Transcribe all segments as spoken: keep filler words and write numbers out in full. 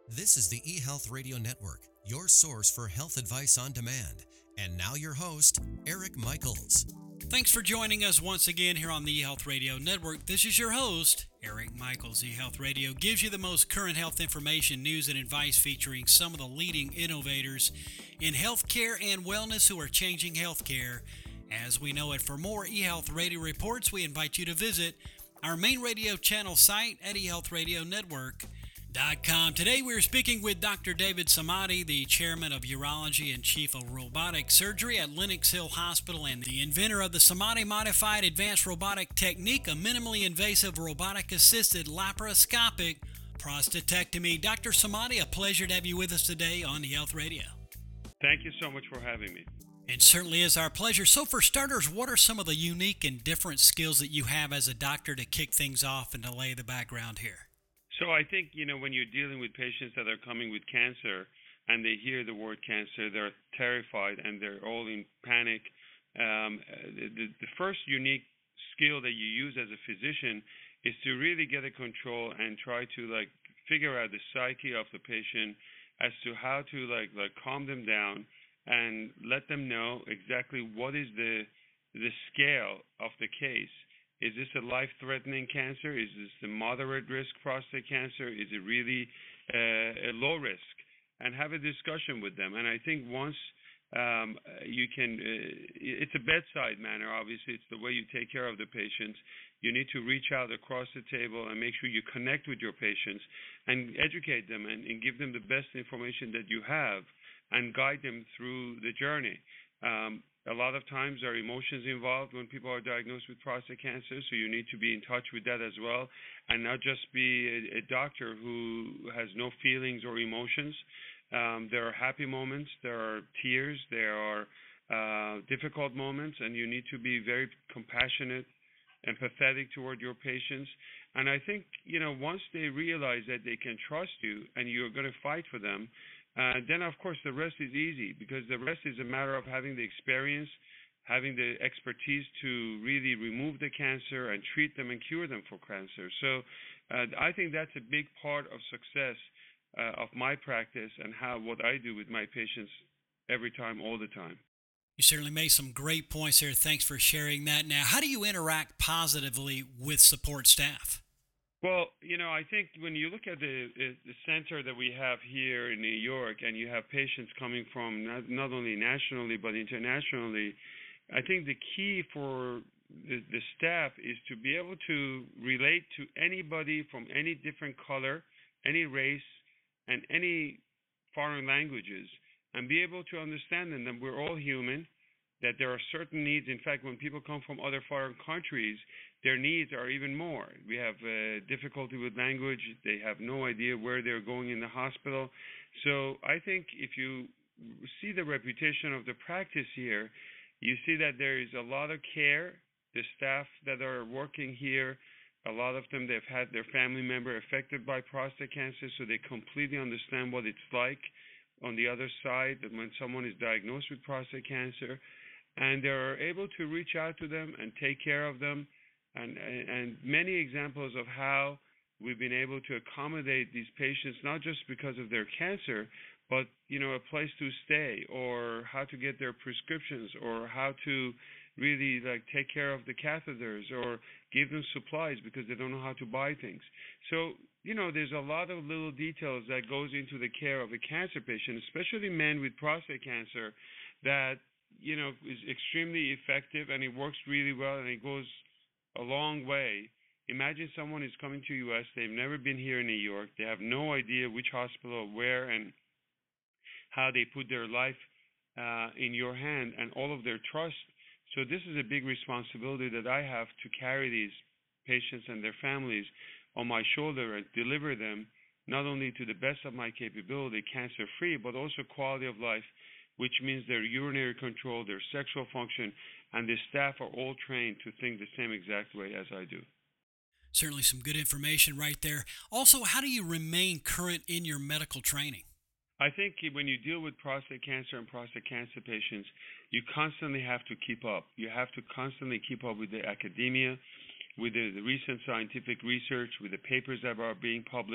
This is the eHealth Radio Network, your source for health advice on demand. And now your host, Eric Michaels. Thanks for joining us once again here on the eHealth Radio Network. This is your host, Eric Michaels. eHealth Radio gives you the most current health information, news, and advice featuring some of the leading innovators in healthcare and wellness who are changing healthcare as we know it. For more eHealth Radio reports, we invite you to visit our main radio channel site at e health radio network dot com. Today we're speaking with Doctor David Samadi, the chairman of urology and chief of robotic surgery at Lenox Hill Hospital and the inventor of the Samadi Modified Advanced Robotic Technique, a minimally invasive robotic-assisted laparoscopic prostatectomy. Doctor Samadi, a pleasure to have you with us today on eHealth Radio. Thank you so much for having me. It certainly is our pleasure. So for starters, what are some of the unique and different skills that you have as a doctor to kick things off and to lay the background here? So I think, you know, when you're dealing with patients that are coming with cancer and they hear the word cancer, they're terrified and they're all in panic. Um, the, the first unique skill that you use as a physician is to really get a control and try to, like, figure out the psyche of the patient as to how to, like, like calm them down and let them know exactly what is the the scale of the case. Is this a life-threatening cancer? Is this a moderate-risk prostate cancer? Is it really uh, a low risk? And have a discussion with them. And I think once um, you can, uh, it's a bedside manner, obviously. It's the way you take care of the patients. You need to reach out across the table and make sure you connect with your patients and educate them and, and give them the best information that you have and guide them through the journey. Um, A lot of times there are emotions involved when people are diagnosed with prostate cancer, so you need to be in touch with that as well and not just be a, a doctor who has no feelings or emotions. Um, there are happy moments, there are tears, there are uh, difficult moments, and you need to be very compassionate, empathetic toward your patients. And I think, you know, once they realize that they can trust you and you're going to fight for them, Uh, then, of course, the rest is easy because the rest is a matter of having the experience, having the expertise to really remove the cancer and treat them and cure them for cancer. So uh, I think that's a big part of success uh, of my practice and how what I do with my patients every time, all the time. You certainly made some great points there. Thanks for sharing that. Now, how do you interact positively with support staff? Well, you know, I think when you look at the, the center that we have here in New York and you have patients coming from not, not only nationally but internationally, I think the key for the, the staff is to be able to relate to anybody from any different color, any race, and any foreign languages and be able to understand them that we're all human, that there are certain needs. In fact, when people come from other foreign countries, their needs are even more. We have uh, difficulty with language. They have no idea where they're going in the hospital. So I think if you see the reputation of the practice here, you see that there is a lot of care. The staff that are working here, a lot of them, they've had their family member affected by prostate cancer, so they completely understand what it's like on the other side that when someone is diagnosed with prostate cancer, and they're able to reach out to them and take care of them. And, and many examples of how we've been able to accommodate these patients, not just because of their cancer, but, you know, a place to stay or how to get their prescriptions or how to really, like, take care of the catheters or give them supplies because they don't know how to buy things. So, you know, there's a lot of little details that goes into the care of a cancer patient, especially men with prostate cancer, that, you know, is extremely effective and it works really well and it goes a long way. Imagine someone is coming to U S, they've never been here in New York, they have no idea which hospital, where, and how they put their life uh, in your hand and all of their trust. So this is a big responsibility that I have to carry these patients and their families on my shoulder and deliver them not only to the best of my capability, cancer-free, but also quality of life, which means their urinary control, their sexual function, and the staff are all trained to think the same exact way as I do. Certainly some good information right there. Also, how do you remain current in your medical training? I think when you deal with prostate cancer and prostate cancer patients, you constantly have to keep up. You have to constantly keep up with the academia, with the, the recent scientific research, with the papers that are being published,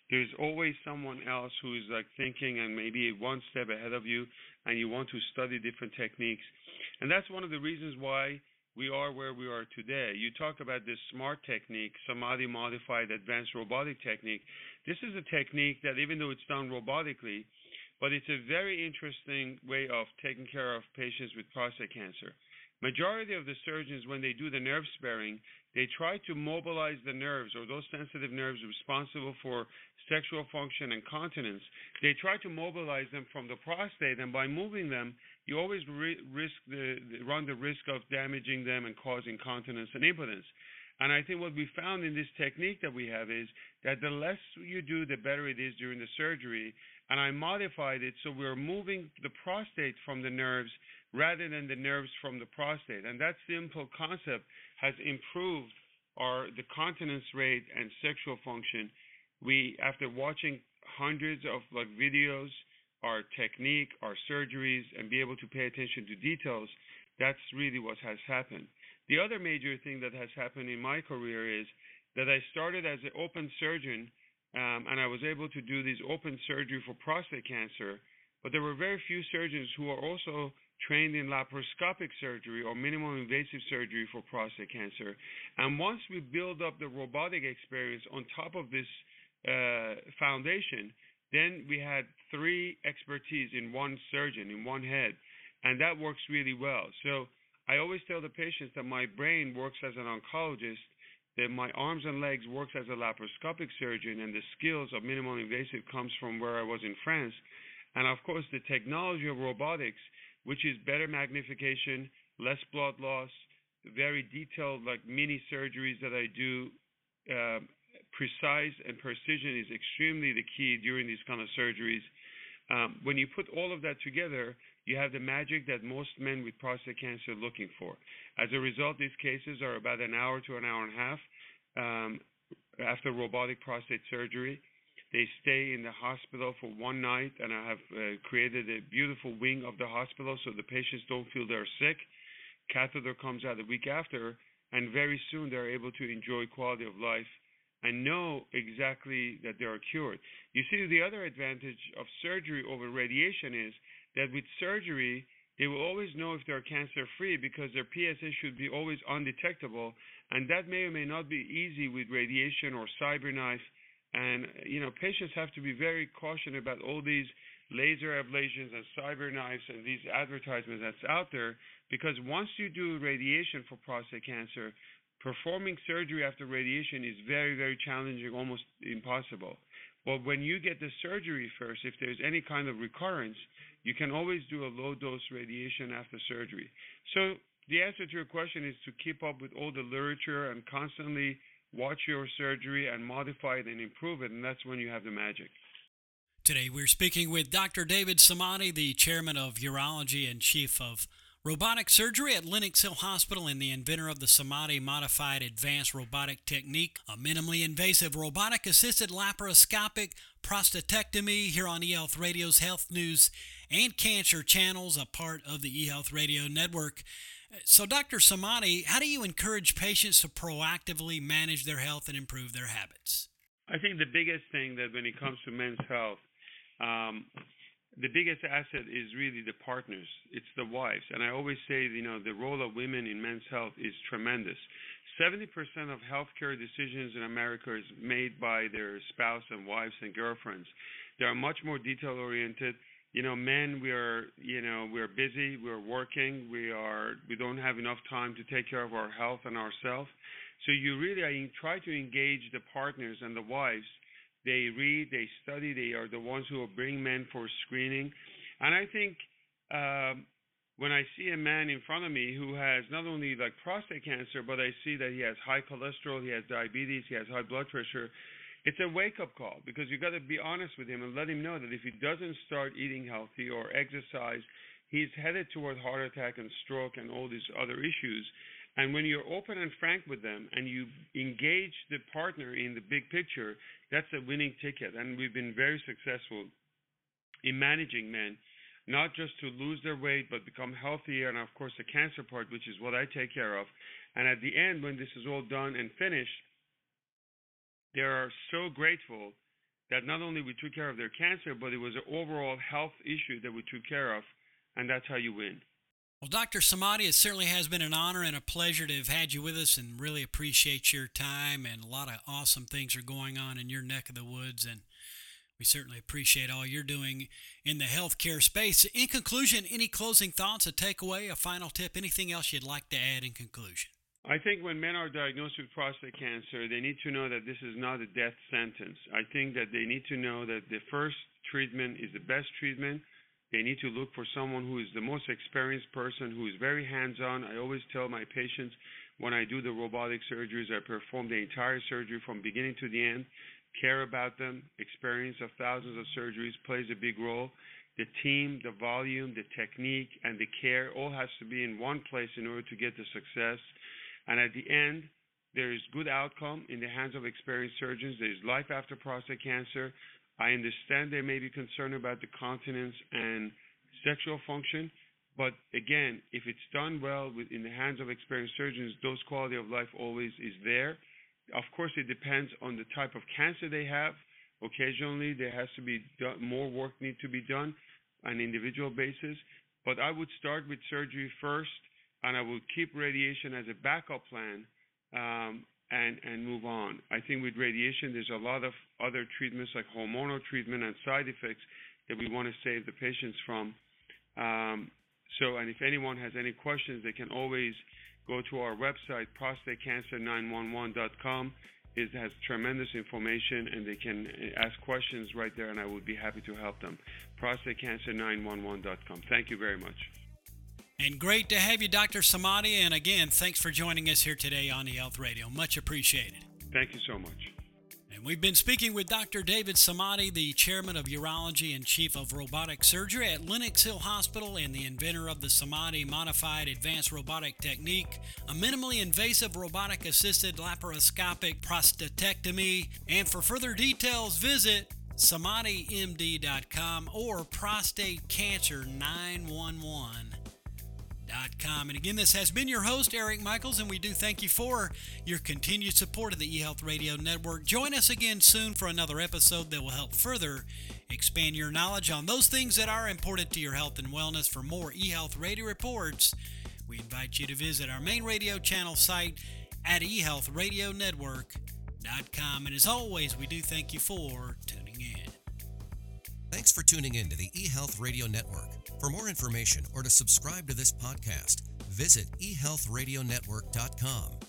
there's always someone else who is like thinking and maybe one step ahead of you, and you want to study different techniques. And that's one of the reasons why we are where we are today. You talk about this SMART technique, Samadhi Modified Advanced Robotic Technique. This is a technique that, even though it's done robotically, but it's a very interesting way of taking care of patients with prostate cancer. Majority of the surgeons, when they do the nerve sparing, they try to mobilize the nerves, or those sensitive nerves responsible for sexual function and continence. They try to mobilize them from the prostate, and by moving them, you always ri- risk the, run the risk of damaging them and causing continence and impotence. And I think what we found in this technique that we have is that the less you do, the better it is during the surgery. And I modified it so we're moving the prostate from the nerves rather than the nerves from the prostate. And that simple concept has improved our the continence rate and sexual function. We, after watching hundreds of like videos, our technique, our surgeries, and be able to pay attention to details, that's really what has happened. The other major thing that has happened in my career is that I started as an open surgeon, um, and I was able to do this open surgery for prostate cancer, but there were very few surgeons who are also trained in laparoscopic surgery or minimally invasive surgery for prostate cancer. And once we build up the robotic experience on top of this uh, foundation, then we had three expertise in one surgeon, in one head, and that works really well. So I always tell the patients that my brain works as an oncologist, that my arms and legs works as a laparoscopic surgeon, and the skills of minimally invasive comes from where I was in France. And of course, the technology of robotics, which is better magnification, less blood loss, very detailed like mini surgeries that I do, uh, precise and precision is extremely the key during these kind of surgeries. Um, when you put all of that together, you have the magic that most men with prostate cancer are looking for. As a result, these cases are about an hour to an hour and a half um, after robotic prostate surgery. They stay in the hospital for one night, and I have uh, created a beautiful wing of the hospital so the patients don't feel they're sick. Catheter comes out a week after, and very soon they're able to enjoy quality of life and know exactly that they are cured. You see, the other advantage of surgery over radiation is that with surgery, they will always know if they're cancer-free because their P S A should be always undetectable, and that may or may not be easy with radiation or CyberKnife. And, you know, patients have to be very cautious about all these laser ablations and CyberKnives and these advertisements that's out there, because once you do radiation for prostate cancer, performing surgery after radiation is very, very challenging, almost impossible. But when you get the surgery first, if there's any kind of recurrence, you can always do a low-dose radiation after surgery. So the answer to your question is to keep up with all the literature and constantly watch your surgery and modify it and improve it, and that's when you have the magic. Today we're speaking with Doctor David Samadi, the chairman of urology and chief of robotic surgery at Lenox Hill Hospital and the inventor of the Samadhi Modified Advanced Robotic Technique, a minimally invasive robotic-assisted laparoscopic prostatectomy, here on eHealth Radio's Health News and Cancer channels, a part of the eHealth Radio Network. So, Doctor Samadi, how do you encourage patients to proactively manage their health and improve their habits? I think the biggest thing that when it comes to men's health, um, the biggest asset is really the partners. It's the wives. And I always say, you know, the role of women in men's health is tremendous. seventy percent of healthcare decisions in America is made by their spouse and wives and girlfriends. They are much more detail-oriented. You know, men, we are, you know, we're busy, we're working, we are, we don't have enough time to take care of our health and ourselves. So you really I try to engage the partners and the wives. They read, they study, they are the ones who will bring men for screening. And I think um, when I see a man in front of me who has not only like prostate cancer, but I see that he has high cholesterol, he has diabetes, he has high blood pressure, it's a wake-up call, because you got to be honest with him and let him know that if he doesn't start eating healthy or exercise, he's headed toward heart attack and stroke and all these other issues. And when you're open and frank with them and you engage the partner in the big picture, that's a winning ticket. And we've been very successful in managing men, not just to lose their weight, but become healthier. And, of course, the cancer part, which is what I take care of. And at the end, when this is all done and finished, they are so grateful that not only we took care of their cancer, but it was an overall health issue that we took care of, and that's how you win. Well, Doctor Samadi, it certainly has been an honor and a pleasure to have had you with us, and really appreciate your time, and a lot of awesome things are going on in your neck of the woods, and we certainly appreciate all you're doing in the healthcare space. In conclusion, any closing thoughts, a takeaway, a final tip, anything else you'd like to add in conclusion? I think when men are diagnosed with prostate cancer, they need to know that this is not a death sentence. I think that they need to know that the first treatment is the best treatment. They need to look for someone who is the most experienced person, who is very hands-on. I always tell my patients when I do the robotic surgeries, I perform the entire surgery from beginning to the end, care about them. Experience of thousands of surgeries plays a big role. The team, the volume, the technique, and the care all has to be in one place in order to get the success. And at the end, there is good outcome in the hands of experienced surgeons. There is life after prostate cancer. I understand they may be concerned about the continence and sexual function, but again, if it's done well with, in the hands of experienced surgeons, those quality of life always is there. Of course, it depends on the type of cancer they have. Occasionally, there has to be done, more work need to be done on an individual basis, but I would start with surgery first, and I will keep radiation as a backup plan, um, and, and move on. I think with radiation, there's a lot of other treatments like hormonal treatment and side effects that we want to save the patients from. Um, so, and if anyone has any questions, they can always go to our website, prostate cancer nine one one dot com. It has tremendous information, and they can ask questions right there, and I would be happy to help them. prostate cancer nine one one dot com. Thank you very much. And great to have you, Doctor Samadi. And again, thanks for joining us here today on eHealth Radio. Much appreciated. Thank you so much. And we've been speaking with Doctor David Samadi, the chairman of urology and chief of robotic surgery at Lenox Hill Hospital and the inventor of the Samadi Modified Advanced Robotic Technique, a minimally invasive robotic-assisted laparoscopic prostatectomy. And for further details, visit samadi m d dot com or prostate cancer nine one one dot com. And again, this has been your host, Eric Michaels, and we do thank you for your continued support of the eHealth Radio Network. Join us again soon for another episode that will help further expand your knowledge on those things that are important to your health and wellness. For more eHealth Radio reports, we invite you to visit our main radio channel site at e health radio network dot com. And as always, we do thank you for tuning in. Thanks for tuning in to the eHealth Radio Network. For more information or to subscribe to this podcast, visit e health radio network dot com.